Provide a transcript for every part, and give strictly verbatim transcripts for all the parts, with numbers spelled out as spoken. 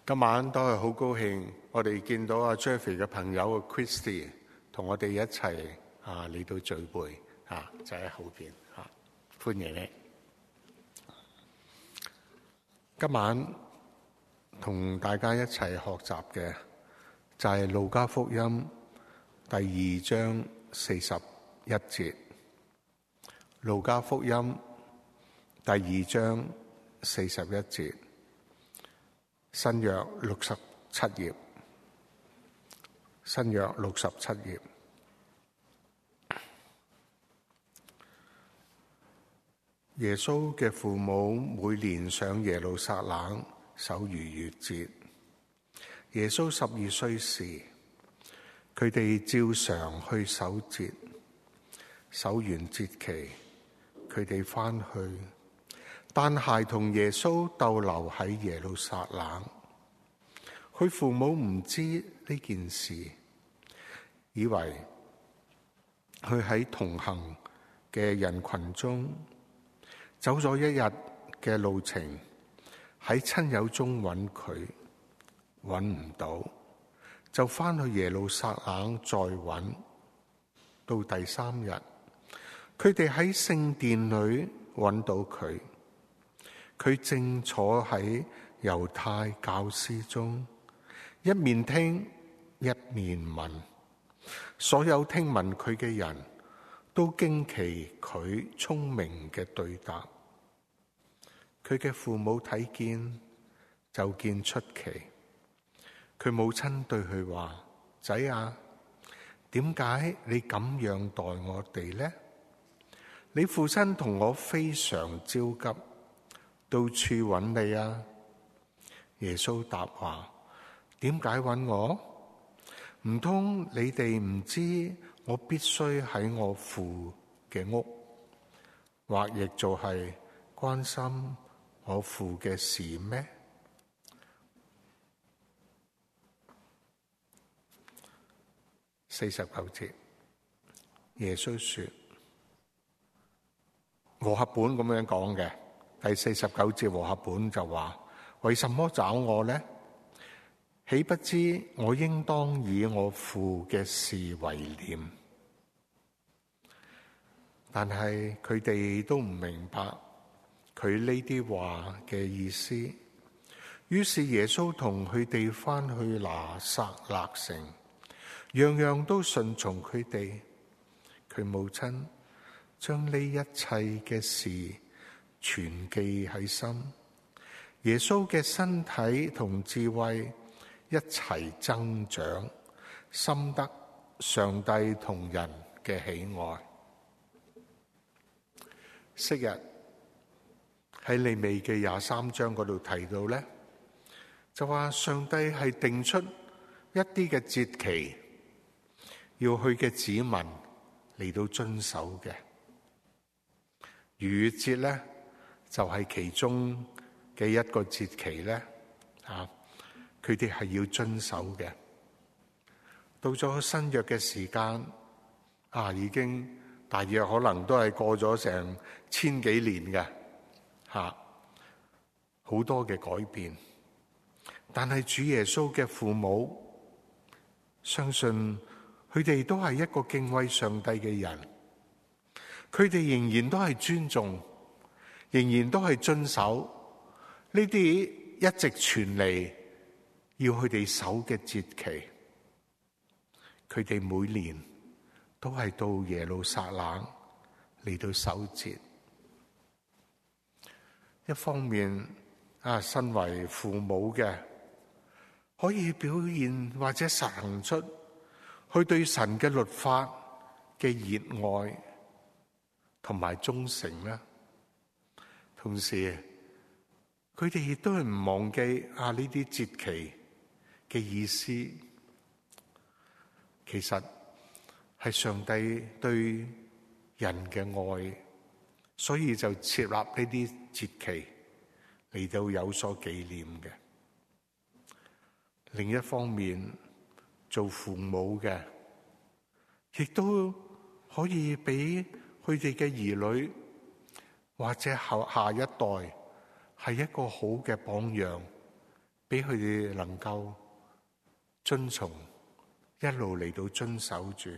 今晚都係好高興，我哋見到阿 Jeffrey 嘅朋友 Christy 同我哋一齊啊嚟到聚會啊，就喺後邊啊，歡迎你。今晚同大家一齊學習嘅就係路加福音第二章四十一節。路加福音第二章四十一節，新約六十七頁，新約六十七頁。耶穌嘅父母每年上耶路撒冷守逾越節。耶穌十二歲時，佢哋照常去守節，守完節期，佢哋返去。但孩童耶穌逗留喺耶路撒冷，佢父母唔知呢件事，以為佢喺同行嘅人群中走咗一日嘅路程，喺親友中揾佢，揾唔到，就返去耶路撒冷再揾。到第三日，佢哋喺聖殿裏揾到佢。佢正坐喺猶太教師中，一面聽一面問。所有聽聞佢嘅人都驚奇佢聰明嘅對答。佢嘅父母睇見就見出奇。佢母親對佢話：仔啊，點解你咁樣待我哋呢？你父親同我非常焦急，到處揾你啊。耶穌答話：點解揾我？唔通你哋唔知我必須喺我父嘅屋，或亦就係關心我父嘅事咩？四十九節，耶穌說，和合本咁樣講嘅。第四十九節和合本就話：為什麼找我呢？豈不知我應當以我父嘅事為念？但係佢哋都唔明白佢呢啲話嘅意思。於是耶穌同佢哋返去拿撒勒城，樣樣都順從佢哋。佢母親將呢一切嘅事全記喺心。耶穌嘅身體同智慧一齊增長，深得上帝同人嘅喜愛。昔日喺利未記廿三章嗰度提到咧，就話上帝係定出一啲嘅節期，要佢嘅子民嚟到遵守嘅。逾越節咧就係其中嘅一個節期咧，啊，佢哋係要遵守嘅。到咗新約嘅時間，啊，已經大約可能都係過咗成千幾年嘅，吓，好多嘅改變。但係主耶穌嘅父母，相信佢哋都係一個敬畏上帝嘅人，佢哋仍然都係尊重，仍然都係遵守呢啲一直傳嚟要佢哋守嘅節期。佢哋每年都係到耶路撒冷嚟到守節。一方面啊，身為父母嘅可以表現或者實行出佢對神嘅律法嘅熱愛同埋忠誠啦。同時佢哋亦都係唔忘記啊呢啲節期嘅意思，其實係上帝對人嘅愛，所以就設立呢啲節期嚟到有所紀念嘅。另一方面，做父母嘅亦都可以俾佢哋嘅兒女或者後下一代係一個好嘅榜樣， 俾佢哋能夠遵從，一路嚟到遵守住。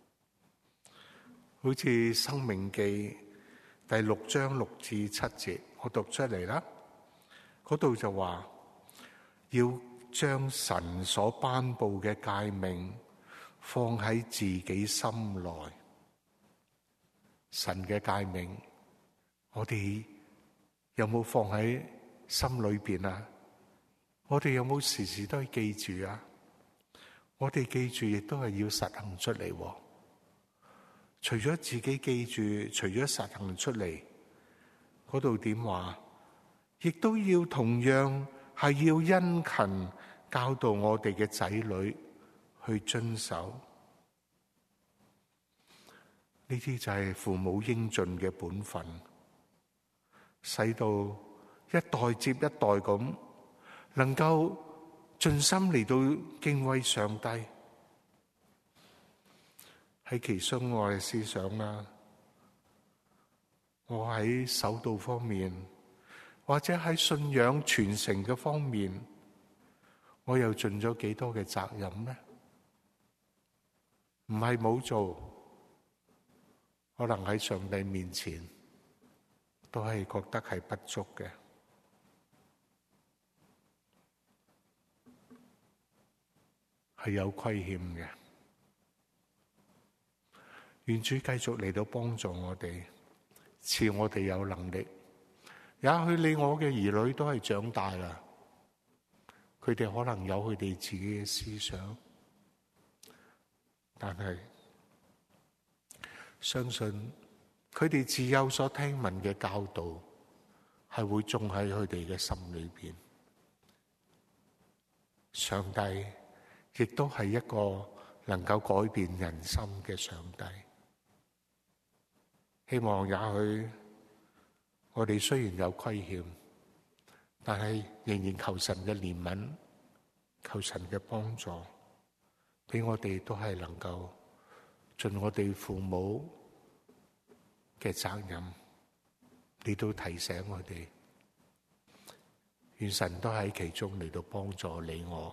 好似《申命記》第六章六至七節，我讀出嚟啦。嗰度就話要將神所頒布嘅誡命放喺自己心內。神嘅誡命，我哋有冇放喺心裏邊啊？我哋有冇時時都係記住啊？我哋記住亦都係要實行出嚟。除咗自己記住，除咗實行出嚟，嗰度點話？亦都要同樣係要殷勤教導我哋嘅仔女去遵守。呢啲就係父母應盡嘅本分，使到一代接一代咁，能夠盡心嚟到敬畏上帝。喺其中我嘅思想啦，我喺守道方面，或者喺信仰傳承嘅方面，我又盡咗幾多嘅責任呢？唔係冇做，可能喺上帝面前都係覺得係不足嘅，係有虧欠嘅。願主繼續嚟到幫助我哋，賜我哋有能力。也許你我嘅兒女都係長大啦，佢哋可能有佢哋自己嘅思想，但係相信佢哋自幼所聽聞嘅教導係會種喺佢哋嘅心裏邊。上帝亦都係一個能夠改變人心嘅上帝。希望也許我哋雖然有虧欠，但係仍然求神嘅憐憫，求神嘅幫助，俾我哋都係能夠盡我哋父母嘅責任，嚟到提醒我哋。願神都喺其中嚟到幫助你我。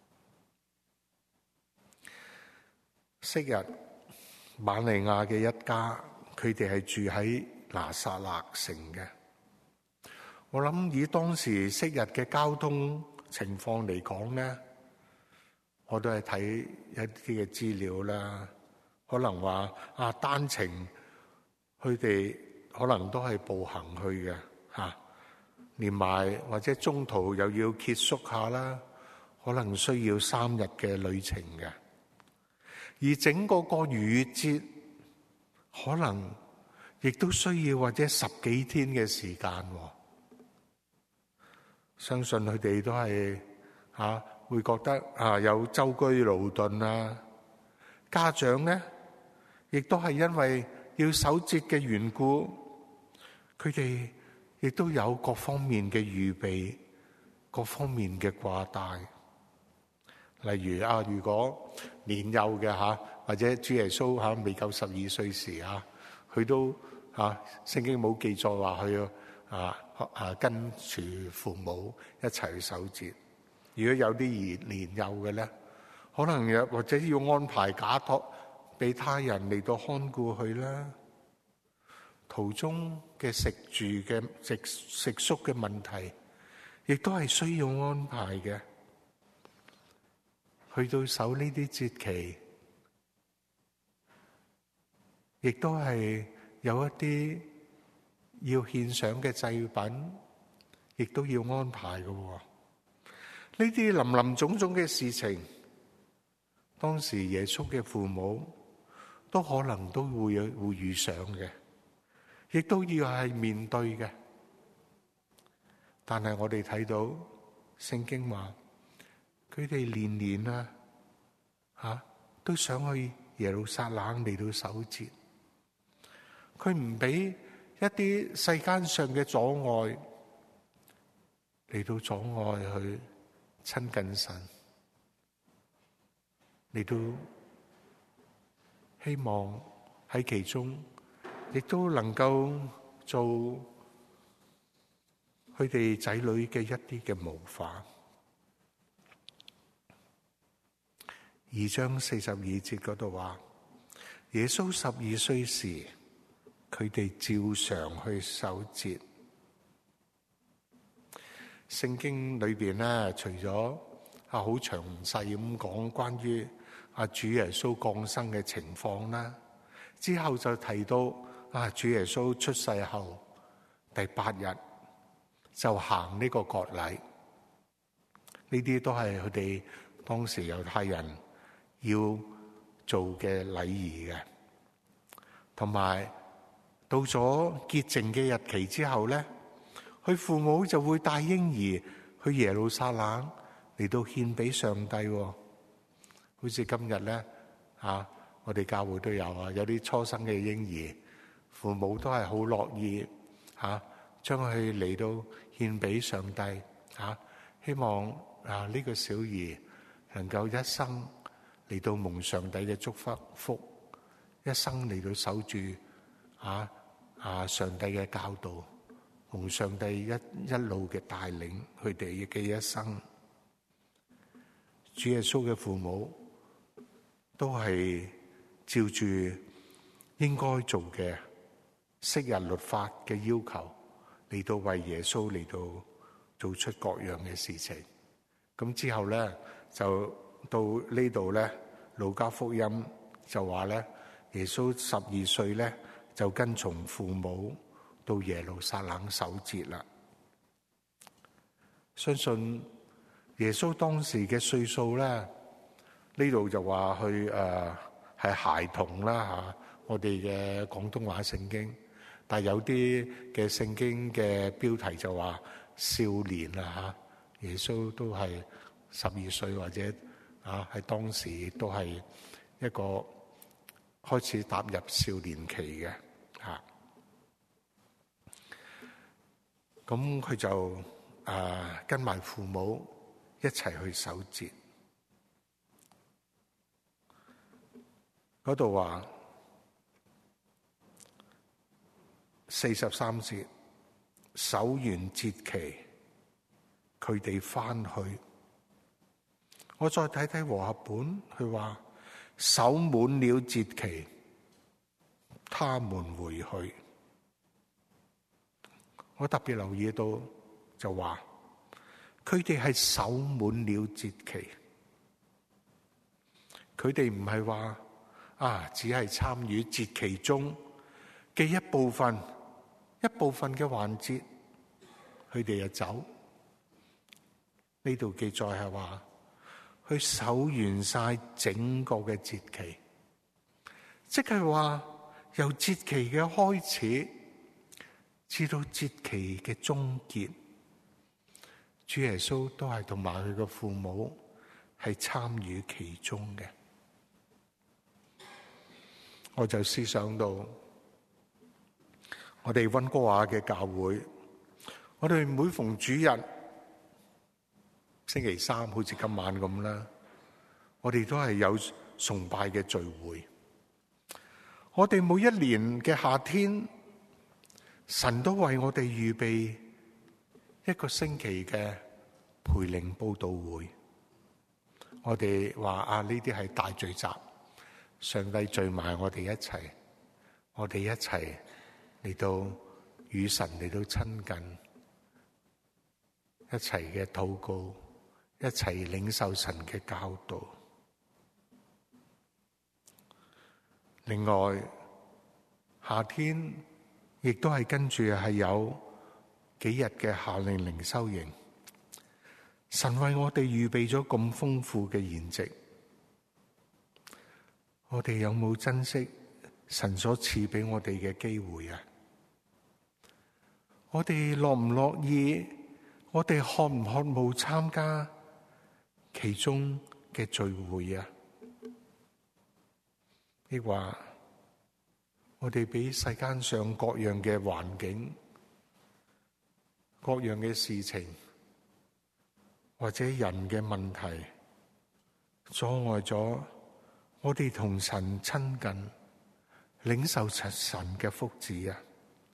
昔日瑪利亞嘅一家，佢哋係住喺拿撒勒城嘅。我諗以當時昔日嘅交通情況嚟講咧，我都係睇一啲嘅資料啦。可能話啊單程，佢哋可能都係步行去嘅吓，連埋或者中途又要歇宿下啦，可能需要三日嘅旅程嘅。而整個個逾越節，可能亦都需要或者十幾天嘅時間。相信佢哋都係吓、啊、會覺得啊有舟車勞頓啊。家長咧，亦都係因為要守節嘅緣故，佢哋亦都有各方面嘅預備，各方面嘅掛帶。例如啊，如果年幼嘅吓，或者主耶穌吓未夠十二歲時啊，佢都吓聖經冇記載話佢啊啊跟住父母一齊去守節。如果有啲年年幼嘅咧，可能又或者要安排假託俾他人嚟到看顧佢啦。途中嘅食住嘅食食宿嘅問題，亦都係需要安排嘅。去到守呢啲節期，亦都係有一啲要獻上嘅祭品，亦都要安排嘅。呢啲林林總總嘅事情，當時耶穌嘅父母都可能都會會遇上嘅，亦都要係面對嘅。但係我哋睇到聖經話，佢哋年年啊吓都想去耶路撒冷嚟到守節，佢唔俾一啲世間上嘅阻礙嚟到阻礙去親近神，嚟到希望喺其中亦都能夠做佢哋仔女嘅一啲嘅模範。 二章四十二節嗰度話，耶穌十二歲時，佢哋照常去守節。聖經裏邊咧，除咗啊好詳細咁講關於啊主耶穌降生嘅情況啦，之後就提到啊主耶穌出世後第八日就行呢個割禮，呢啲都係佢哋當時猶太人要做嘅禮儀嘅。同埋到咗潔淨嘅日期之後咧，佢父母就會帶嬰兒去耶路撒冷嚟到獻俾上帝。好似今日咧啊，我哋教會都有啊，有啲初生嘅嬰兒，父母都係好樂意吓將佢嚟到獻俾上帝吓，希望啊呢個小兒能夠一生嚟到蒙上帝嘅祝福福。一生嚟到守住啊啊上帝嘅教導，同上帝一一路嘅帶領佢哋嘅一生。主耶穌嘅父母都係照住應該做嘅昔日律法嘅要求嚟到為耶穌嚟到做出各樣嘅事情。咁之後咧就到呢度咧，路加福音就話咧，耶穌十二歲咧就跟從父母到耶路撒冷守節啦。相信耶穌當時嘅歲數咧，呢度就話去誒係孩童啦吓，我哋嘅廣東話聖經，但係有啲嘅聖經嘅標題就話少年啦吓，耶穌都係十二歲或者啊喺當時都係一個開始踏入少年期嘅吓，咁佢就誒、啊、跟埋父母一齊去守節。嗰度話四十三節，守完節期，佢哋翻去。我再睇睇和合本，佢話守滿了節期，他們回去。我特別留意到就話，佢哋係守滿了節期，佢哋唔係話啊，只係參與節期中嘅一部分，一部分嘅環節，佢哋就走。呢度記載係話，去守完晒整個嘅節期，即係話由節期嘅開始至到節期嘅終結，主耶穌都係同埋佢嘅父母係參與其中嘅。我就思想到我哋溫哥華嘅教會，我哋每逢主日星期三好似今晚咁啦，我哋都係有崇拜嘅聚會。我哋每一年嘅夏天，神都為我哋預備一個星期嘅培靈佈道會。我哋話啊，呢啲係大聚集，上帝聚埋我哋一齊，我哋一齊嚟到與神嚟到親近，一齊嘅禱告，一齊領受神嘅教導。另外，夏天亦都係跟住係有幾日嘅夏令靈修營。神為我哋預備咗咁豐富嘅筵席，我哋有冇珍惜神所賜俾我哋嘅機會啊？我哋樂唔樂意？我哋渴唔渴慕參加其中嘅聚會啊？亦話我哋俾世間上各樣嘅環境、各樣嘅事情，或者人嘅問題，阻礙咗我哋同神親近、領受神嘅福祉啊？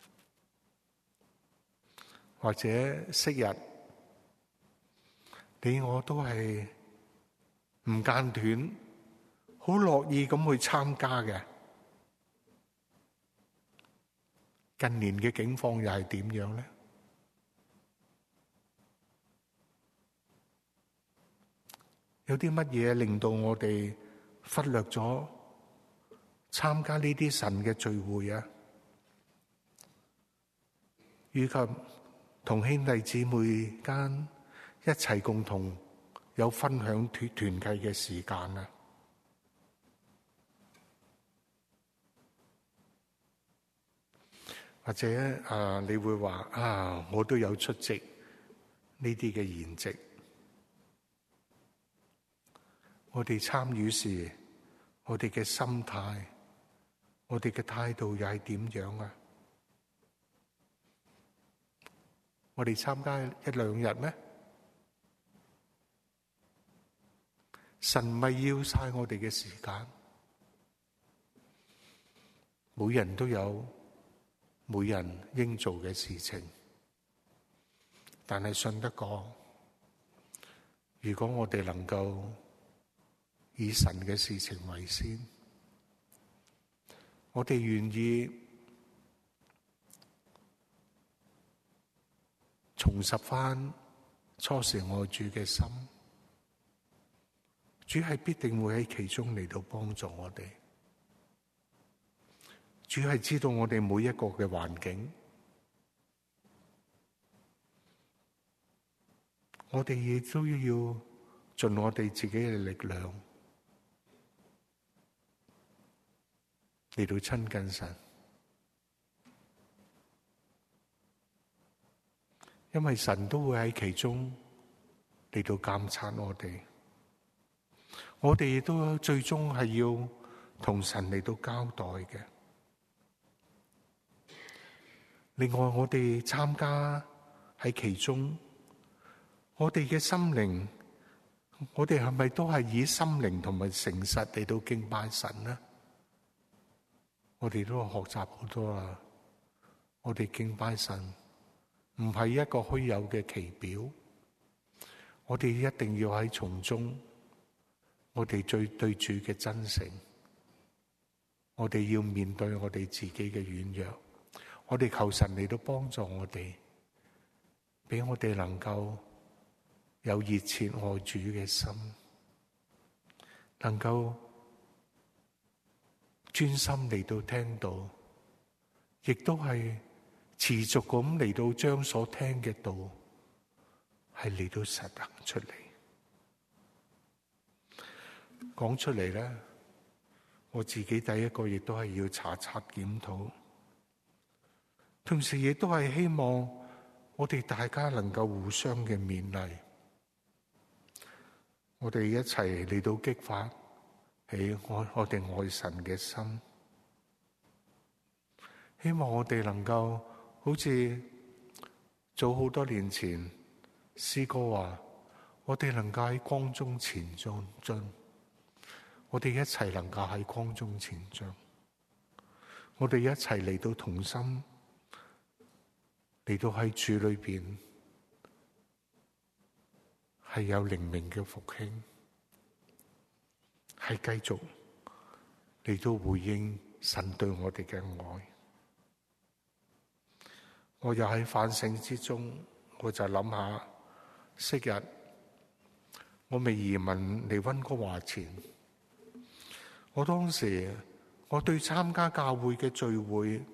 或者昔日你我都係唔間斷好樂意咁去參加嘅。近年嘅境況又係點樣呢？有啲乜嘢令到我哋忽略咗參加呢啲神嘅聚會啊？以及同兄弟姊妹間一齊共同有分享團團契嘅時間啊？或者啊，你會話啊，我都有出席呢啲嘅筵席。我哋參與時，我哋嘅心態，我哋嘅態度又係點樣啊？我哋參加一兩日咩？神咪要晒我哋嘅時間，每人都有每人應做嘅事情，但係信得過，如果我哋能夠以神嘅事情為先，我哋願意重拾翻初時愛主嘅心，主係必定會喺其中嚟到幫助我哋。主係知道我哋每一個嘅環境，我哋亦都要盡我哋自己嘅力量嚟到親近神，因為神都會喺其中嚟到監察我哋，我哋亦都最終係要同神嚟到交代嘅。另外，我哋參加喺其中，我哋嘅心靈，我哋係咪都係以心靈同埋誠實嚟到敬拜神呢？我哋都學習好多啦。我哋敬拜神唔係一個虛有嘅旗表，我哋一定要喺從中，我哋最對主嘅真誠，我哋要面對我哋自己嘅軟弱。我哋求神嚟到幫助我哋，俾我哋能夠有熱切愛主嘅心，能夠專心嚟到聽道，亦都係持續咁嚟到將所聽嘅道係嚟到實行出嚟。講出嚟咧，我自己第一個亦都係要查察檢討。同時亦都係希望我哋大家能夠互相嘅勉勵，我哋一齊嚟到激發起我我哋愛神嘅心，希望我哋能夠好似早好多年前詩歌話，我哋能夠喺光中前進，我哋一齊能夠喺光中前進，我哋一齊嚟到同心。嚟到喺主裏邊係有靈命嘅復興，係繼續嚟到回應神對我哋嘅愛。我又喺反省之中，我就諗下昔日我未移民嚟溫哥華前，我當時我對參加教會嘅聚會，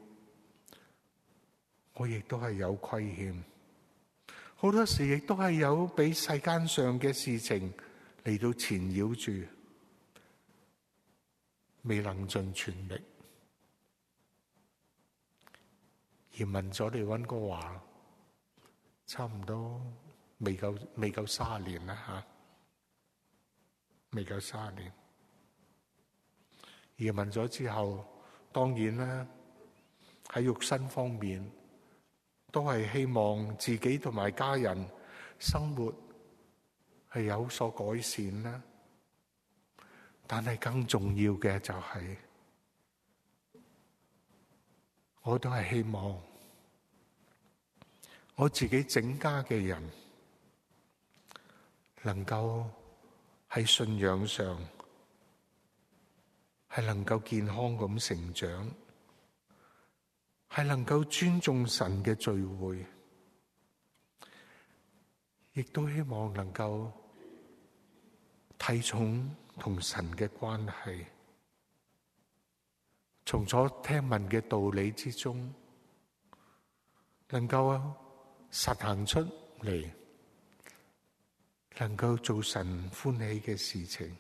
我亦都係有虧欠，好多時亦都係有俾世間上嘅事情嚟到纏繞住，未能盡全力。移民咗嚟溫哥華，差唔多未夠未夠三十年啦吓，未夠三十年。移民咗之後，當然啦，喺肉身方面，都係希望自己同埋家人生活係有所改善啦。但係更重要嘅就係，我都係希望我自己整家嘅人能夠喺信仰上係能夠健康咁成長，係能夠尊重神嘅聚會，亦都希望能夠睇重同神嘅關係，從所聽聞嘅道理之中，能夠實行出嚟，能夠做神歡喜嘅事情。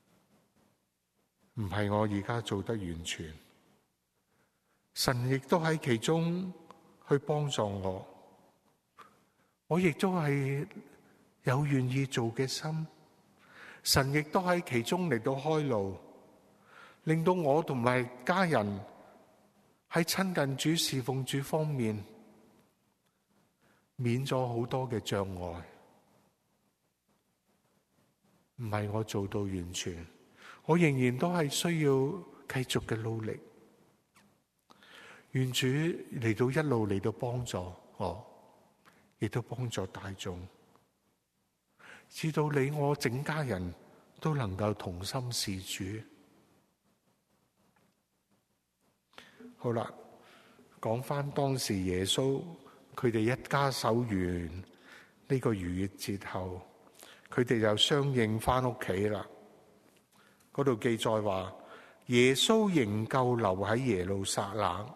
唔係我而家做得完全，神亦都喺其中去幫助我，我亦都係有願意做嘅心，神亦都喺其中嚟到開路，令到我同埋家人喺親近主、侍奉主方面免咗好多嘅障礙。唔係我做到完全，我仍然都係需要繼續嘅努力。願主嚟到一路嚟到幫助我，亦都幫助大眾，直到你我整家人都能夠同心事主。好啦，講翻當時耶穌佢哋一家守完呢個逾越節後，佢哋就相應翻屋企啦。嗰度記載話，耶穌仍舊留喺耶路撒冷。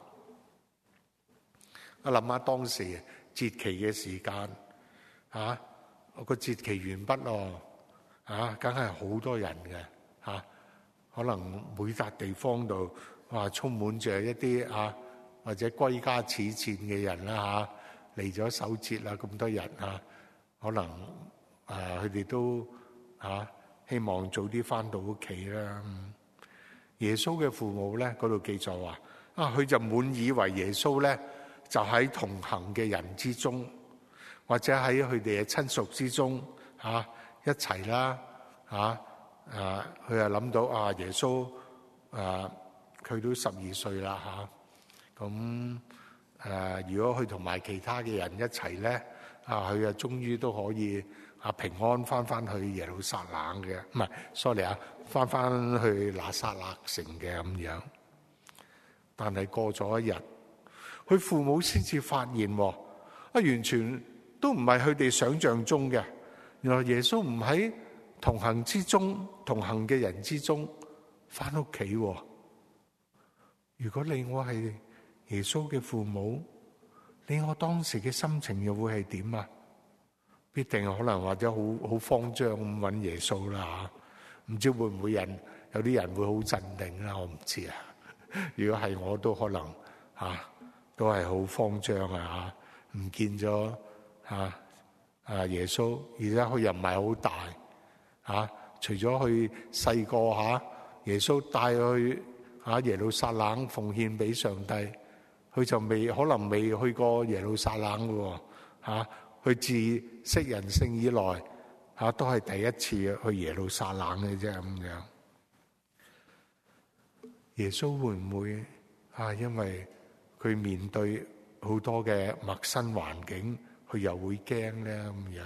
我諗下當時節期嘅時間，啊，個節期完畢咯，啊，梗係好多人嘅，啊，可能每笪地方度哇充滿着一啲啊或者歸家似箭嘅人啦，嚇嚟咗守節啦，咁多人啊，可能啊佢哋都啊希望早啲翻到屋企啦。耶穌嘅父母咧，嗰度記載話啊，佢就滿以為耶穌咧就喺同行嘅人之中，或者喺佢哋嘅親屬之中嚇一齊啦嚇啊！佢又諗到啊，耶穌啊，佢都十二歲啦嚇，咁誒，如果佢同埋其他嘅人一齊咧，啊，佢啊終於都可以啊平安翻翻去耶路撒冷嘅，唔係，sorry啊，翻翻去拿撒勒城嘅咁樣。但係過咗一日，佢父母先至發現，啊，完全都唔係佢哋想象中嘅。原來耶穌唔喺同行之中，同行嘅人之中翻屋企。如果你我係耶穌嘅父母，你我當時嘅心情又會係點啊？必定可能或者好好慌張咁揾耶穌啦嚇，唔知會唔會人有啲人會好鎮定啦？我唔知啊。如果係我都可能嚇。啊都係好慌張啊！嚇，唔見咗嚇啊耶穌，而且佢又唔係好大嚇、啊，除咗佢細個嚇，耶穌帶去嚇耶路撒冷奉獻俾上帝，佢就未可能未去過耶路撒冷嘅喎嚇，佢自識人性以來嚇、啊、都係第一次去耶路撒冷嘅啫咁樣。耶穌會唔會啊？因為佢面對好多嘅陌生環境，佢又會驚咧咁樣。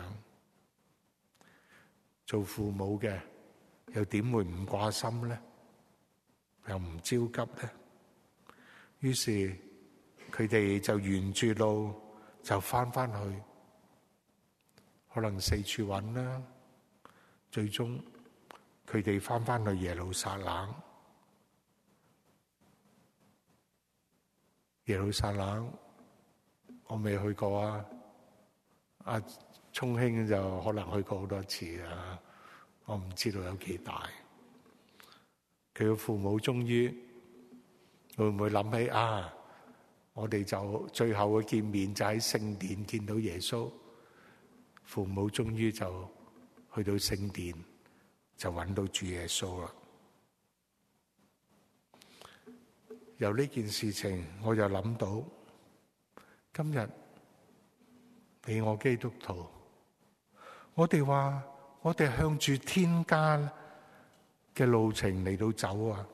做父母嘅又點會唔掛心咧？又唔焦急咧？於是佢哋就沿住路就翻翻去，可能四處揾啦。最終佢哋翻翻去耶路撒冷。耶路撒冷我未去過啊，阿聰兄就可能去過好多次啊，我唔知道有幾大。佢嘅父母終於會唔會諗起啊？我哋就最後嘅見面就喺聖殿見到耶穌，父母終於就去到聖殿就揾到主耶穌啦。由呢件事情，我就諗到今日你我基督徒，我哋話我哋向住天家嘅路程嚟到走啊！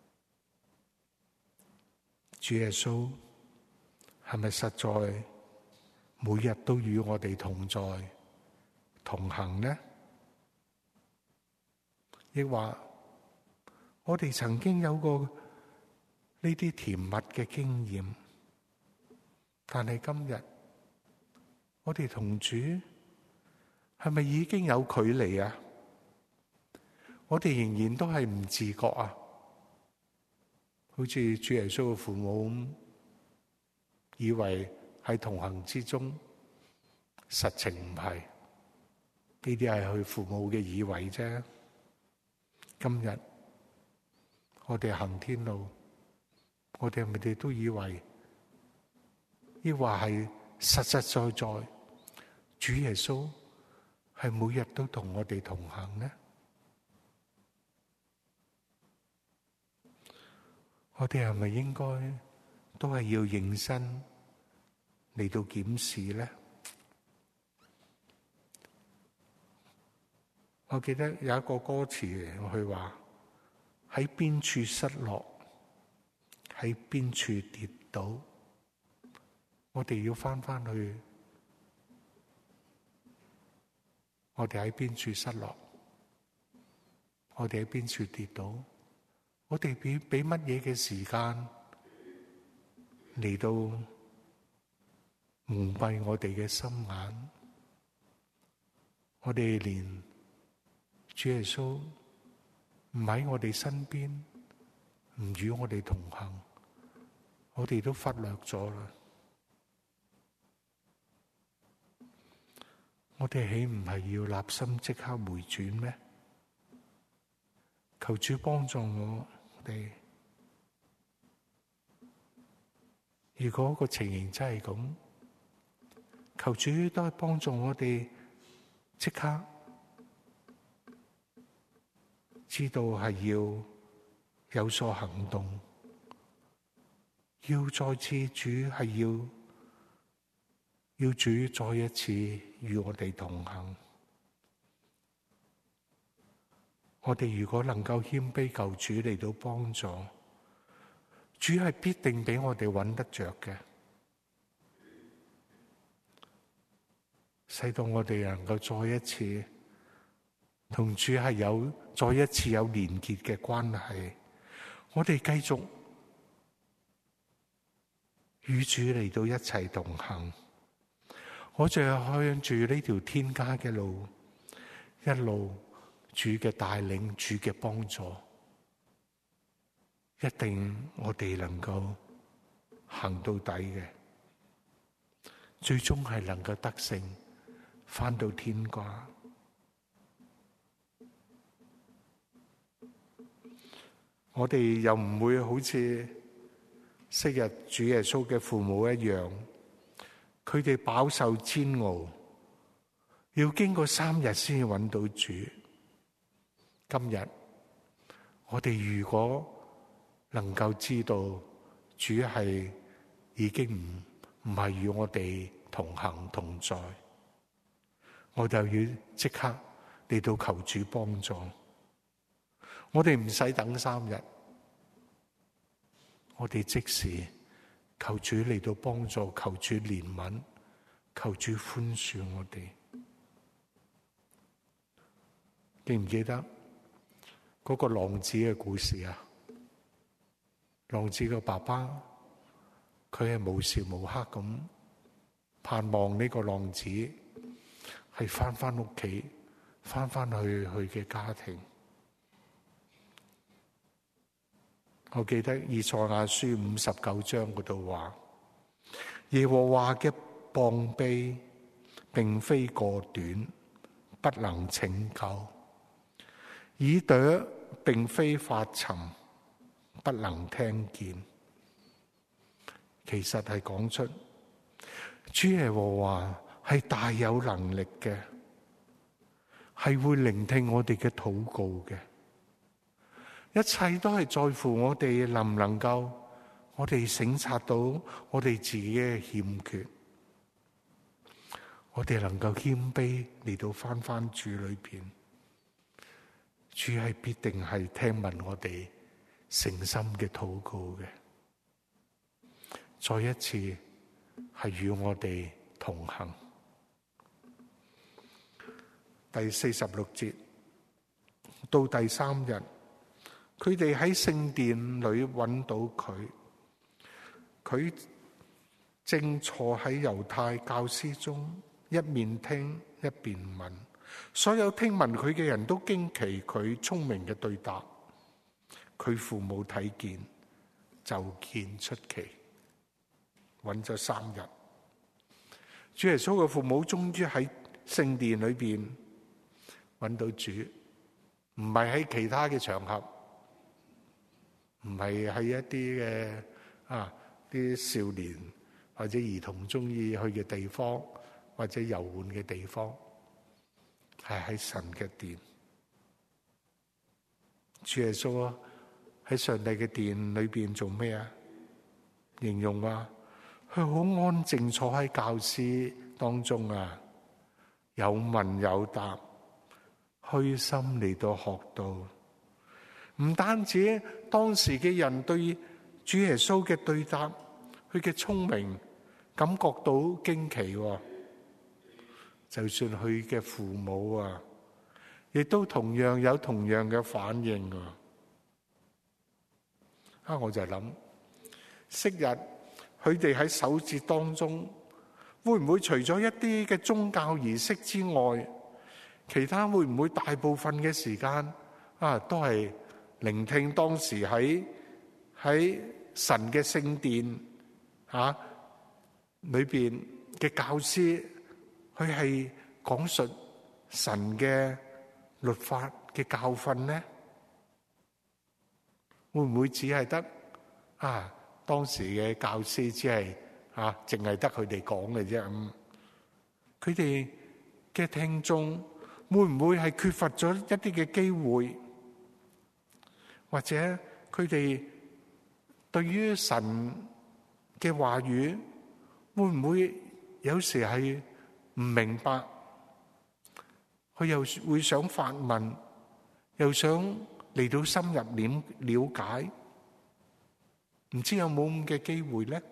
主耶穌係咪實在每日都與我哋同在同行呢？抑或我哋曾經有過呢啲甜蜜嘅經驗，但係今日我哋同主係咪已經有距離啊？我哋仍然都係唔自覺啊，好似主耶穌嘅父母咁，以為喺同行之中，實情唔係，呢啲係佢父母嘅以為啫。今日我哋行天路，我哋係咪哋都以為，抑或係實實在在，主耶穌係每日都同我哋同行呢？我哋係咪應該都係要認真嚟到檢視呢？我記得有一個歌詞，佢話喺邊處失落，喺邊處跌倒，我哋要翻翻去，我哋喺邊處失落，我哋喺邊處跌倒，我哋俾俾乜嘢嘅時間嚟到蒙蔽我哋嘅心眼？我哋連主耶穌唔喺我哋身邊，唔與我哋同行，我哋都忽略咗啦。我哋豈唔係要立心即刻回轉咩？求主幫助我哋。如果個情形真係咁，求主都係幫助我哋即刻知道係要有所行動，要再次主係要要主再一次與我哋同行。我哋如果能夠謙卑求主嚟到幫助，主係必定俾我哋揾得着嘅，使到我哋能夠再一次同主係有再一次有連結嘅關係。我哋繼續與主嚟到一齊同行。我就係向住呢條天家嘅路，一路主嘅帶領，主嘅幫助，一定我哋能夠行到底嘅，最終係能夠得勝，返到天家。我哋又唔會好似昔日主耶穌嘅父母一樣，佢哋飽受煎熬，要經過三日先揾到主。今日我哋如果能夠知道主係已經唔唔係與我哋同行同在，我就要即刻嚟到求主幫助。我哋唔使等三日，我哋即時求主嚟到幫助，求主憐憫，求主寬恕我哋。記唔記得嗰個浪子嘅故事啊？浪子嘅爸爸，佢係無時無刻咁盼望呢個浪子係翻翻屋企，翻翻去佢嘅家庭。我記得以賽亞書五十九章嗰度話，耶和華嘅膀臂並非過短，不能拯救；耳朵並非發沉，不能聽見。其實係講出主耶和華係大有能力嘅，係會聆聽我哋嘅禱告嘅。一切都係在乎我哋能唔能夠，我哋省察到我哋自己嘅欠缺，我哋能夠謙卑嚟到返返主裏邊，主係必定係聽聞我哋誠心嘅禱告嘅，再一次係與我哋同行。第四十六節，到第三日， 佢哋喺聖殿裏揾到佢，佢正坐喺猶太教師中，一面聽一邊問。所有聽聞佢嘅人都驚奇佢聰明嘅對答。佢父母睇見就見出奇，揾咗三日。主耶穌嘅父母終於喺聖殿裏邊揾到主，唔係喺其他嘅場合，唔係喺一啲嘅啊啲少年或者兒童中意去嘅地方，或者遊玩嘅地方，係喺神嘅殿。主耶穌喺上帝嘅殿裏邊做咩啊？形容話佢好安靜坐喺教師當中啊，有問有答，虛心嚟到學到。唔單止當時嘅人對主耶穌嘅對答，佢嘅聰明感覺到驚奇，就算佢嘅父母啊，亦都同樣有同樣嘅反應啊！啊，我就諗，昔日佢哋喺守節當中，會唔會除咗一啲嘅宗教儀式之外，其他會唔會大部分嘅時間啊，都係聆聽當時喺喺神嘅聖殿啊裏邊嘅教師，佢係講述神嘅律法嘅教訓呢？會唔會只係得啊？當時嘅教師只係啊，淨係得佢哋講嘅啫。咁佢哋嘅聽眾會唔會係缺乏咗一啲嘅機會，或者佢哋對於神嘅話語會唔會有時係唔明白？佢又會想發問，又想嚟到深入了了解，唔知有冇咁嘅機會呢？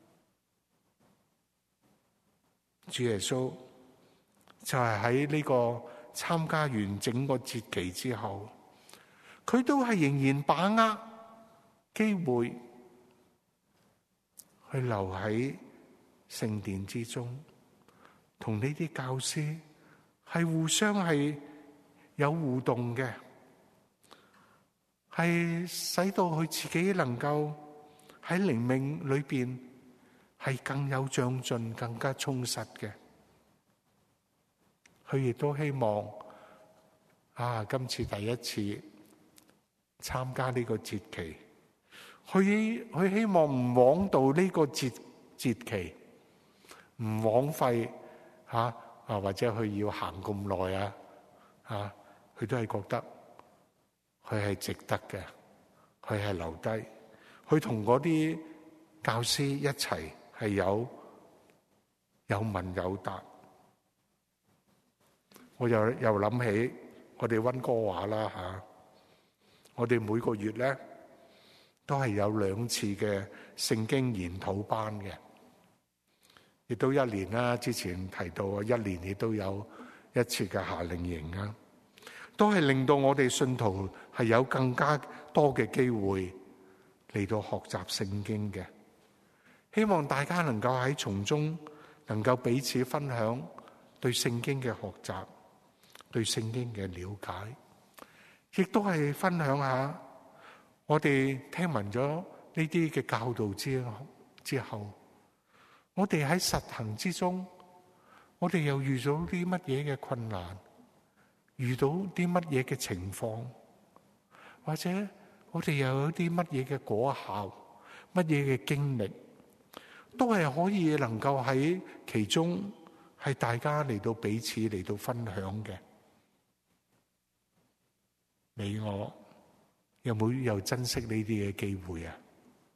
主耶穌就係喺呢個參加完整個節期之後，佢都係仍然把握機會去留喺聖殿之中，同呢啲教師係互相係有互動嘅，係使到佢自己能夠喺靈命裏邊係更有長進、更加充實嘅。佢亦都希望啊，今次第一次參加呢個節期，佢佢希望唔枉到呢個節節期，唔枉費吓啊，或者佢要行咁耐啊，啊，佢都係覺得佢係值得嘅，佢係留低，佢同嗰啲教師一齊係有有問有答。我又又諗起我哋溫哥華啦吓，我哋每個月咧都係有兩次嘅聖經研討班嘅，亦都一年啦。之前提到啊，一年亦都有一次嘅夏令營啊，都係令到我哋信徒係有更加多嘅機會嚟到學習聖經嘅。希望大家能夠喺從中能夠彼此分享對聖經嘅學習，對聖經嘅了解，亦都係分享下我哋聽聞咗呢啲嘅教導之之後，我哋喺實行之中，我哋又遇到啲乜嘢嘅困難，遇到啲乜嘢嘅情況，或者我哋又有啲乜嘢嘅果效，乜嘢嘅經歷，都係可以能夠喺其中係大家嚟到彼此嚟到分享嘅。你我有冇又珍惜呢啲嘅機會啊？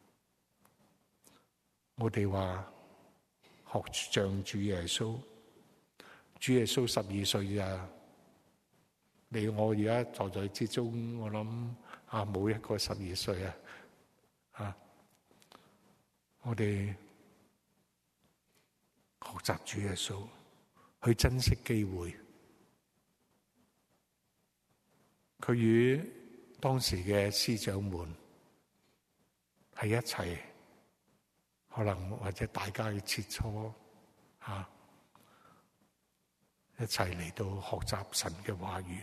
我哋話學像主耶穌，主耶穌十二歲啊，你我而家在在之中，我諗啊冇一個十二歲啊，啊，我哋學習主耶穌，去珍惜機會。佢與當時嘅師長們係一齊，可能或者大家嘅切磋吓，一齊嚟到學習神嘅話語。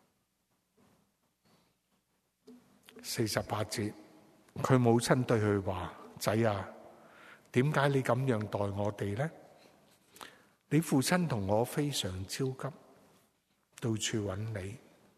四十八節，佢母親對佢話：仔啊，點解你咁樣待我哋呢？你父親同我非常焦急，到處揾你。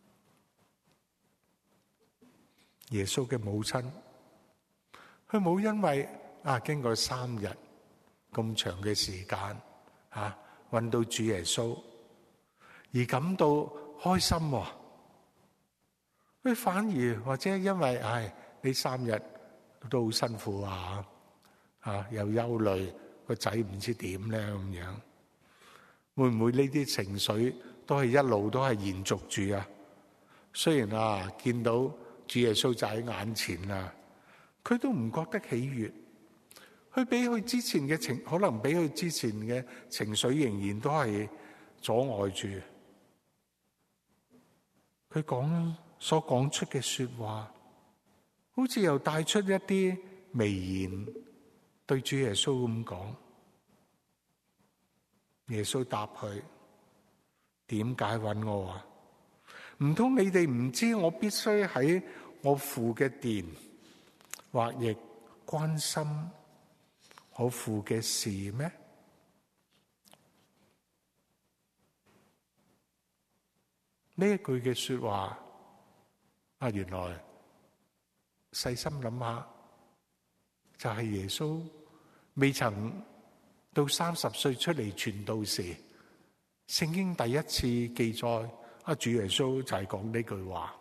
耶穌嘅母親，佢冇因為啊經過三日咁長嘅時間啊揾到主耶穌而感到開心喎。佢反而或者因為唉呢三日都好辛苦啊，啊又憂慮個仔唔知點咧咁樣，會唔會呢啲情緒都係一路都係延續住啊？雖然啊見到主耶穌就喺眼前啦，佢都唔覺得喜悅。佢比佢之前嘅情，可能比佢之前嘅情緒仍然都係阻礙住。佢講所講出嘅說話，好似又帶出一啲微言，對主耶穌咁講。耶穌答佢：點解揾我啊？唔通你哋唔知我必須喺我父嘅殿，或亦關心我父嘅事咩？呢一句嘅說話啊，原來細心諗下，就係耶穌未曾到三十歲出嚟傳道時，聖經第一次記載啊，主耶穌就係講呢句話。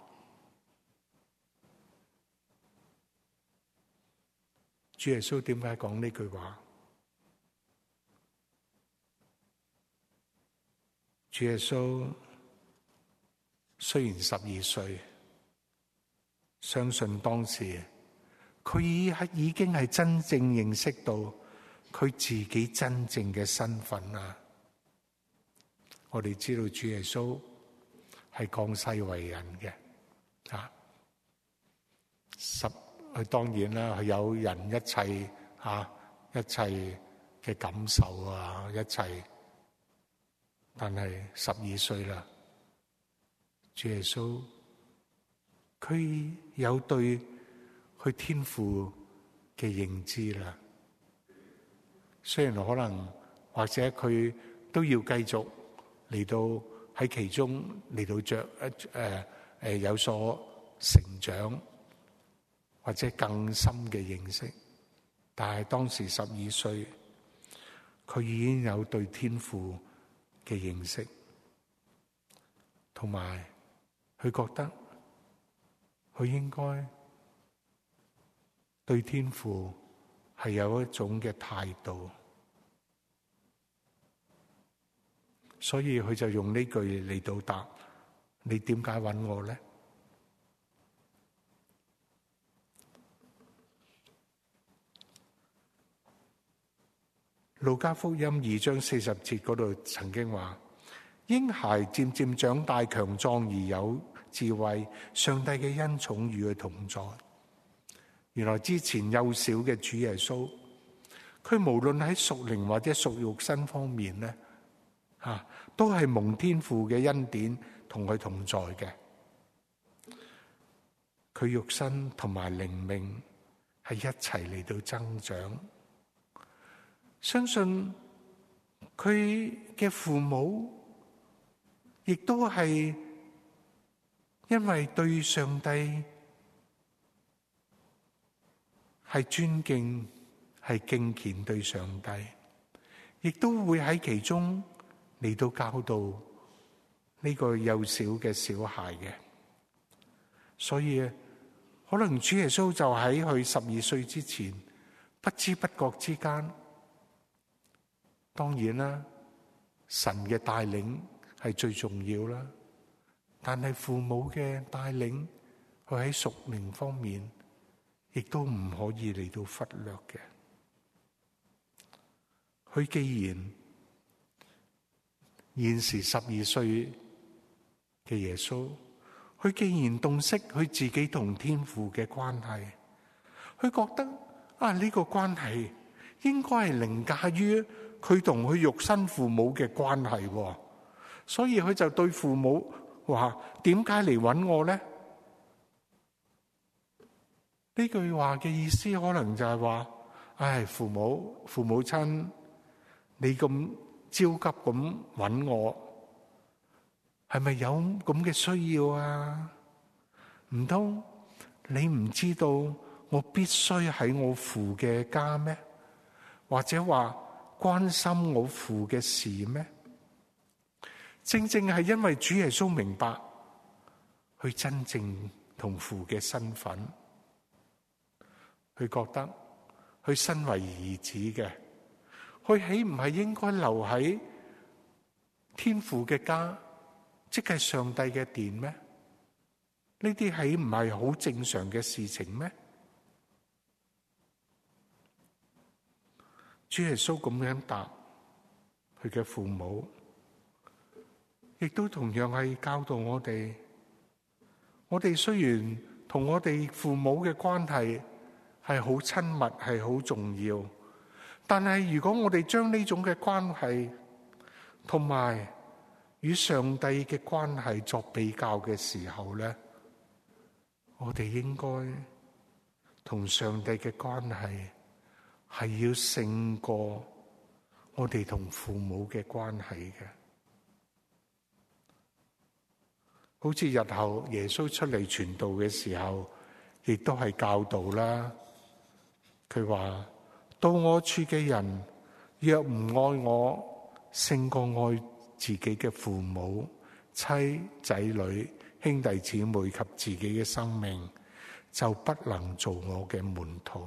主耶穌點解講呢句話？主耶穌雖然十二歲，相信當時佢已係已經係真正認識到佢自己真正嘅身份啦。我哋知道主耶穌係降世為人嘅，啊，十佢當然啦，佢有人一切啊一切嘅感受啊，一切，但係十二歲啦。主耶穌佢有對佢天父嘅認知啦，雖然可能或者佢都要繼續嚟到喺其中嚟到着一誒誒有所成長，或者更深嘅認識，但係當時十二歲，佢已經有對天父嘅認識，同埋佢覺得佢應該對天父係有一種嘅態度，所以佢就用呢句嚟到答：你點解揾我呢？路加福音二章四十節嗰度曾經話：嬰孩漸漸長大強壯而有智慧，上帝嘅恩寵與佢同在。原來之前幼小嘅主耶穌，佢無論喺屬靈或者屬肉身方面咧，吓都係蒙天父嘅恩典同佢同在嘅。佢肉身同埋靈命係一齊嚟到增長。相信佢嘅父母亦都係因為對上帝係尊敬、係敬虔對上帝，亦都會喺其中嚟到教導呢個幼小嘅小孩嘅。所以可能主耶穌就喺佢十二歲之前，不知不覺之間，當然啦，神嘅帶領係最重要啦。但係父母嘅帶領，佢喺屬靈方面，亦都唔可以嚟到忽略嘅。佢既然現時十二歲嘅耶穌， 佢既然洞悉佢自己同天父嘅關係，佢覺得啊，呢個關係應該係凌駕於佢同佢肉身父母嘅關係，所以佢就對父母話：點解嚟搵我呢？呢句話嘅意思可能就係話：唉，父母父母親，你咁焦急咁搵我，係咪有咁嘅需要啊？唔通你唔知道我必須喺我父嘅家咩？或者話關心我父嘅事咩？正正係因為主耶穌明白佢真正同父嘅身份，佢覺得佢身為兒子嘅，佢豈唔係應該留喺天父嘅家，即係上帝嘅殿咩？呢啲豈唔係好正常嘅事情咩？主耶穌咁樣答佢嘅父母，亦都同樣係教導我哋。我哋雖然同我哋父母嘅關係係好親密，係好重要，但係如果我哋將呢種嘅關係同埋與上帝嘅關係作比較嘅時候咧，我哋應該同上帝嘅關係係要勝過我哋同父母嘅關係嘅。好似日後耶穌出嚟傳道嘅時候，亦都係教導啦。佢話：到我處嘅人，若唔愛我，勝過愛自己嘅父母、妻、仔女、兄弟姊妹及自己嘅生命，就不能做我嘅門徒。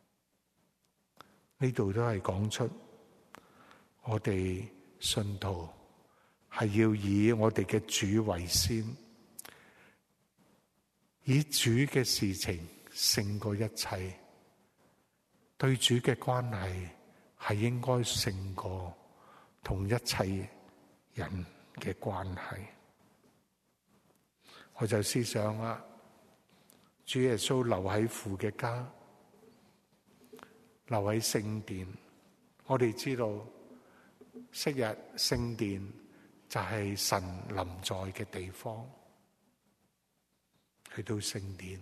呢度都係講出我哋信徒係要以我哋嘅主為先，以主嘅事情勝過一切，對主嘅關係係應該勝過同一切人嘅關係。我就思想啦，主耶穌留喺父嘅家，留喺聖殿。我哋知道昔日聖殿就係神臨在嘅地方，去到聖殿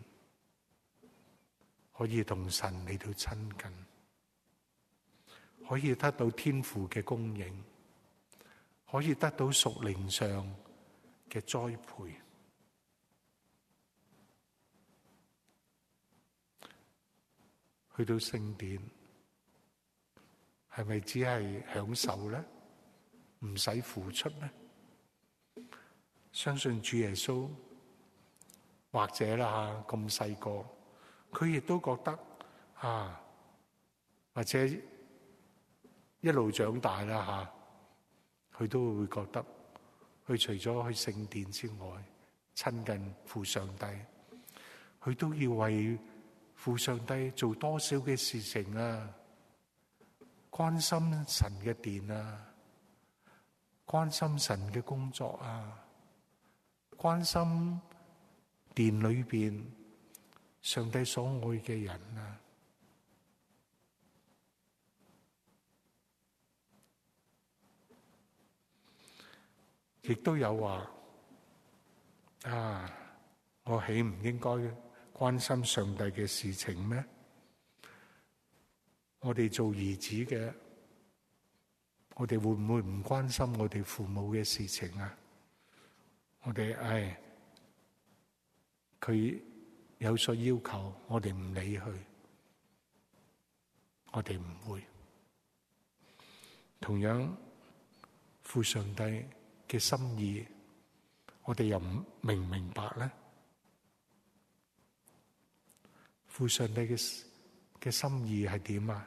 可以同神嚟到親近，可以得到天父嘅供應，可以得到屬靈上嘅栽培。去到聖殿係咪只係享受咧？唔使付出咧？相信主耶穌或者啦吓，咁細個，佢亦都覺得啊，或者一路長大啦吓，佢都會覺得，佢除咗去聖殿之外，親近父上帝，佢都要為父上帝做多少嘅事情啊？關心神嘅殿啊，關心神嘅工作啊，關心殿裏邊上帝所愛嘅人啊。亦都有話啊，我豈唔應該關心上帝嘅事情咩？我哋做兒子嘅，我哋會唔會唔關心我哋父母嘅事情啊？我哋唉，佢有所要求，我哋唔理佢，我哋唔會。同樣，父上帝嘅心意，我哋又唔明唔明白咧？父上帝嘅嘅心意係點啊？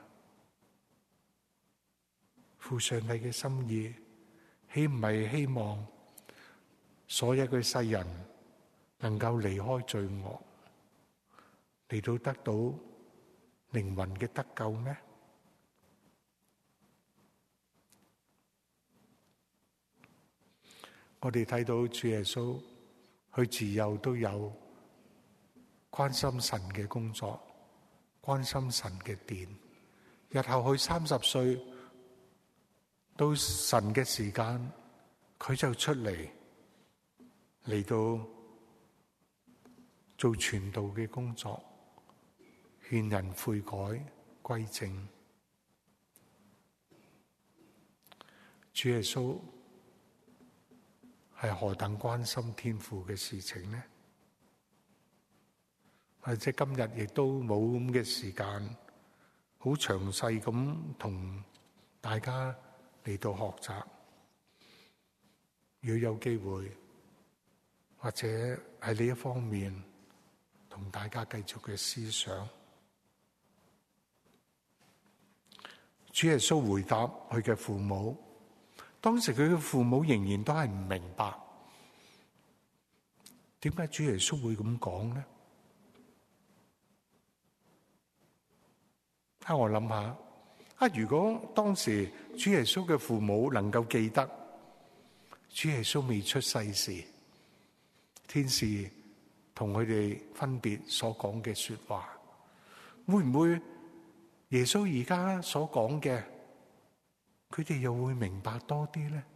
父上帝嘅心意，豈唔係希望所有嘅世人能夠離開罪惡，嚟到得到靈魂嘅得救咩？我哋睇到主耶穌佢自幼都有關心神嘅工作，關心神嘅殿。日後佢三十歲到神嘅時間，佢就出嚟嚟到做傳道嘅工作，勸人悔改歸正。主耶穌係何等關心天父嘅事情呢？或者今日亦都冇咁嘅時間，好詳細咁同大家嚟到學習。如果有機會，或者喺呢一方面同大家繼續嘅思想。主耶穌回答佢嘅父母，當時佢嘅父母仍然都係唔明白，點解主耶穌會咁講呢？啊，我諗下，啊，如果當時主耶穌嘅父母能夠記得主耶穌未出世時，天使同佢哋分別所講嘅說話，會唔會耶穌而家所講嘅，佢哋又會明白多啲呢？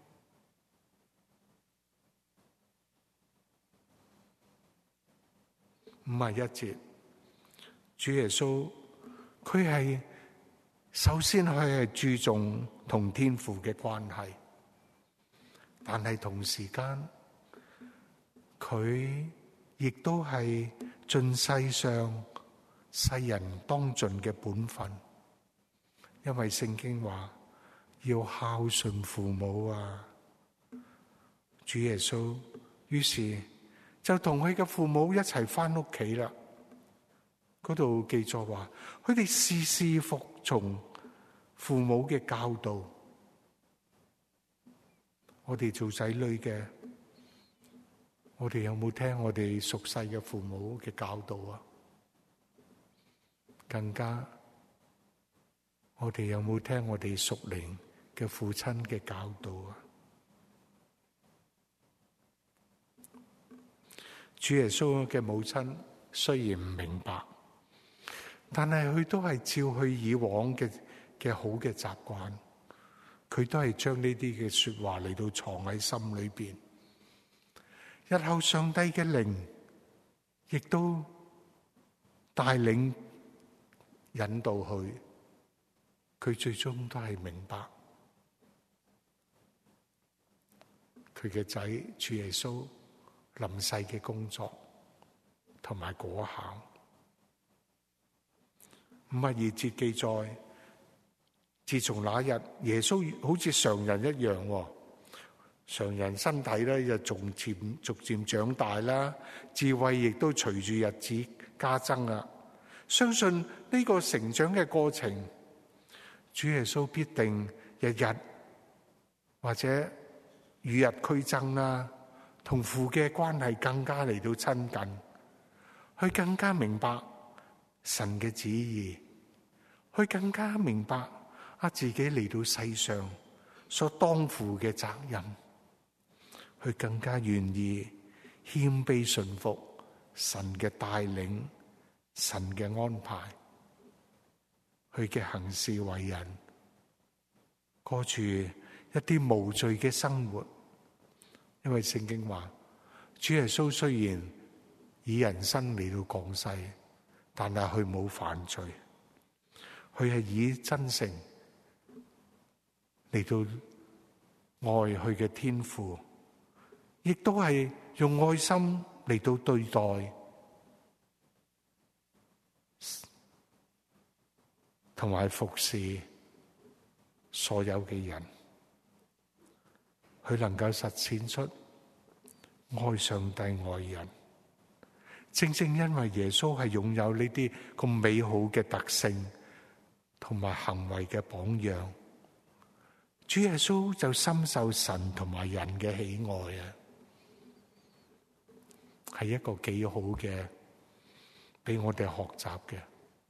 五十一節，主耶穌佢係首先佢係注重同天父嘅關係，但係同時間佢亦都係盡世上世人當盡嘅本分，因為聖經話要孝順父母啊。主耶穌於是就同佢嘅父母一齊返屋企啦。嗰度記載話，佢哋事事服從父母嘅教導。我哋做仔女嘅，我哋有冇聽我哋熟悉嘅父母嘅教導啊？更加，我哋有冇聽我哋屬靈嘅父親嘅教導啊？主耶穌嘅母親雖然唔明白，但係佢都係照佢以往嘅嘅好嘅習慣，佢都係將呢啲嘅說話嚟到藏喺心裏邊。日後上帝嘅靈亦都帶領引導佢，佢最終都係明白佢嘅仔主耶穌臨世嘅工作同埋果效。五十二節記載，自從那日，耶穌好似常人一樣，常人身體咧就逐漸逐漸長大啦，智慧亦都隨住日子加增啦。相信呢個成長嘅過程，主耶穌必定日日或者與日俱增啦，同父嘅關係更加嚟到親近，佢更加明白神嘅旨意，佢更加明白啊自己嚟到世上所當負嘅責任，佢更加願意謙卑順服神嘅帶領，神嘅安排，佢嘅行事為人，過住一啲無罪嘅生活。因為聖經話，主耶穌雖然以人生嚟到降世，但係佢冇犯罪，佢係以真誠嚟到愛佢嘅天父，亦都係用愛心嚟到對待同埋服侍所有嘅人。佢能夠實踐出愛上帝愛人，正正因為耶穌係擁有呢啲咁美好嘅特性同埋行為嘅榜樣，主耶穌就深受神同埋人嘅喜愛啊，係一個幾好嘅俾我哋學習嘅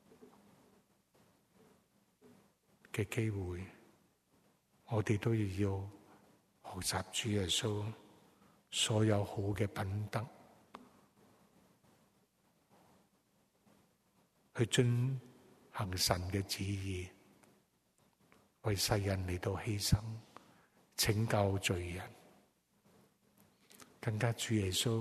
嘅機會。我哋都要學習主耶穌所有好嘅品德去遵行神嘅旨意，為世人嚟到犧牲，拯救罪人。更加主耶穌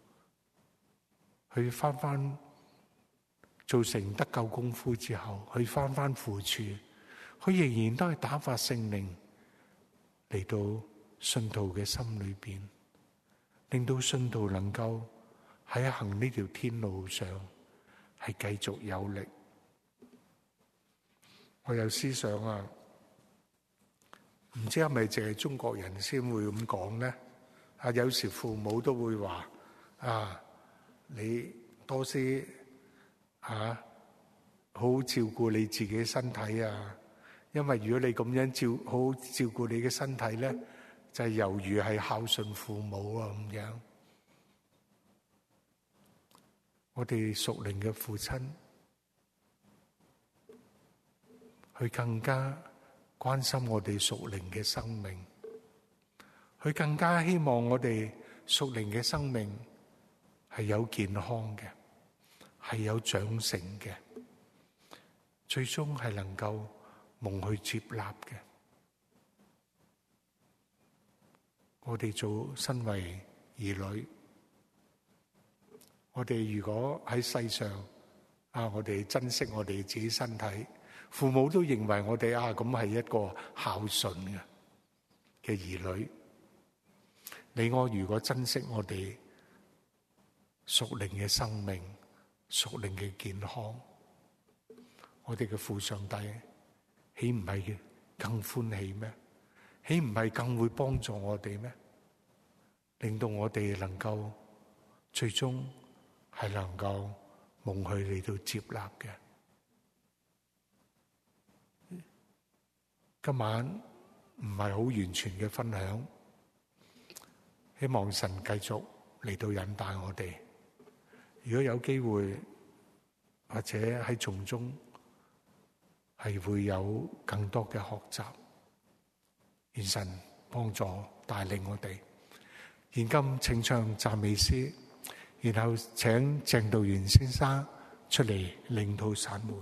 去翻翻做成得救功夫之後，去翻翻父處，佢仍然都係打發聖靈嚟到信徒嘅心裏邊，令到信徒能夠喺行呢條天路上係繼續有力。我有思想啊，唔知係咪淨係中國人先會咁講呢？啊，有時父母都會話啊，你多啲啊，好好照顧你自己身體啊，因為如果你咁樣照好好照顧你嘅身體咧，就係猶如係孝順父母啊咁樣。我哋屬靈嘅父親，佢更加關心我哋屬靈嘅生命，佢更加希望我哋屬靈嘅生命係有健康嘅，係有長成嘅，最終係能夠蒙佢接納嘅。我哋做身為兒女，我哋如果喺世上啊，我哋珍惜我哋自己身體，父母都認為我哋啊咁係一個孝順嘅嘅兒女。你我如果珍惜我哋屬靈嘅生命、屬靈嘅健康，我哋嘅父上帝豈唔係更歡喜咩？豈唔係更會幫助我哋咩？令到我哋能夠最終係能夠蒙佢嚟到接納嘅。今晚唔係好完全嘅分享，希望神繼續嚟到引帶我哋。如果有機會，或者喺從中係會有更多嘅學習，願神幫助帶領我哋。現今請唱讚美詩，然後請鄭道元先生出嚟領導散會。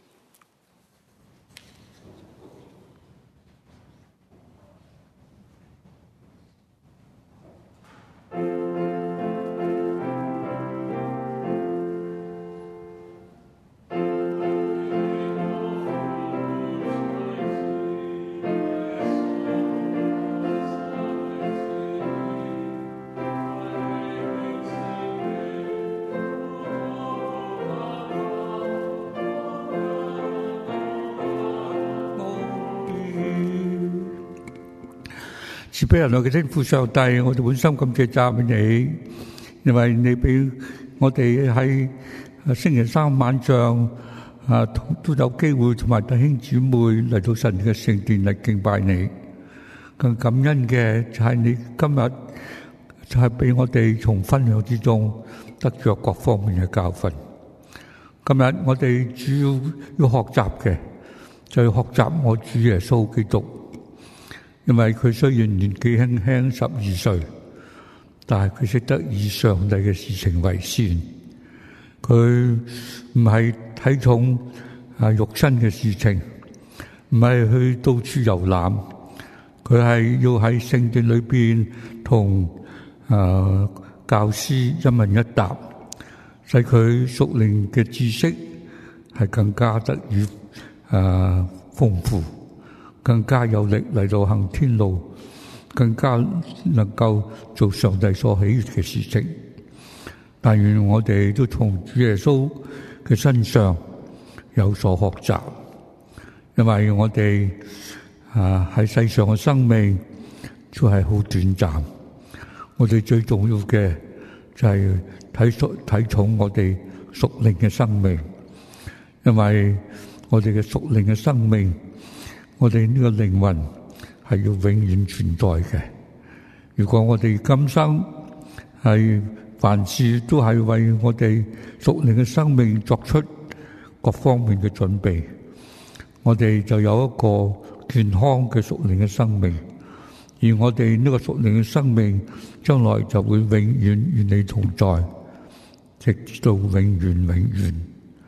慈悲仁愛嘅天父上帝，我哋滿心感謝讚美你，因為你俾我哋喺星期三晚上啊都有機會同埋弟兄姊妹嚟到神嘅聖殿嚟敬拜你。更感恩嘅就係你今日就係俾我哋從分享之中得着各方面嘅教訓。今日我哋主要要學習嘅就係學習我主耶穌基督。因為佢雖然年紀輕輕十二歲，但係佢識得以上帝嘅事情為先。佢唔係睇重啊肉身嘅事情，唔係去到處遊覽，佢係要喺聖殿裏邊同啊教師一問一答，使佢屬靈嘅知識係更加得以啊豐富。更加有力嚟到行天路，更加能夠做上帝所喜悅嘅事情。但願我哋都從主耶穌嘅身上有所學習，因為我哋啊喺世上嘅生命都係好短暫。我哋最重要嘅就係睇重睇重我哋屬靈嘅生命，因為我哋嘅屬靈嘅生命。我哋呢個靈魂係要永遠存在嘅。如果我哋今生係凡事都係為我哋屬靈嘅生命作出各方面嘅準備，我哋就有一個健康嘅屬靈嘅生命。而我哋呢個屬靈嘅生命將來就會永遠與你同在，直到永遠永遠。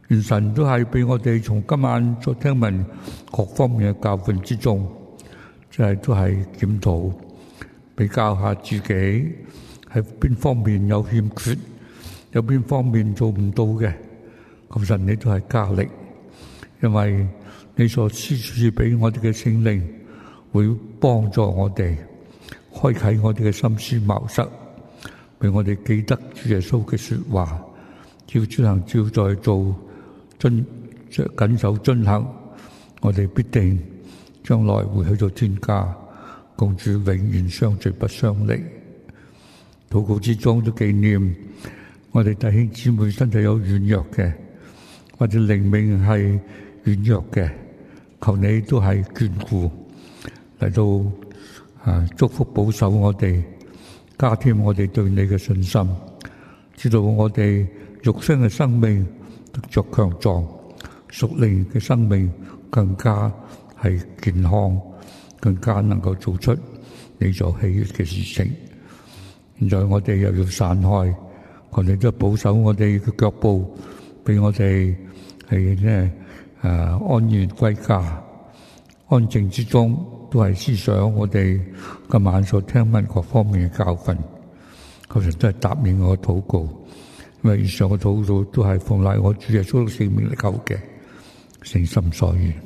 願神都係俾我哋從今晚所聽聞各方面嘅教訓之中，即係都係檢討比較下自己喺邊方面有欠缺，有邊方面做唔到嘅，求神你都係加力，因為你所施予俾我哋嘅聖靈會幫助我哋開啟我哋嘅心思茅塞，俾我哋記得主耶穌嘅說話，照遵行照在做，遵謹守遵行，我哋必定將來會去到天家，共主永遠相聚不相離。禱告之中都紀念我哋弟兄姊妹身體有軟弱嘅，或者靈命係軟弱嘅，求你都係眷顧嚟到啊祝福保守我哋，加添我哋對你嘅信心，知道我哋肉身嘅生命得着強壯，屬靈嘅生命更加係健康，更加能夠做出你所喜悅嘅事情。現在我哋又要散開，我哋都保守我哋嘅腳步，俾我哋係咧誒安然歸家，安靜之中都係思想我哋今晚所聽聞各方面嘅教訓。求神都係答應我嘅禱告，因為以上嘅禱告都係奉賴我主耶穌嘅聖名嚟求嘅，誠心所願。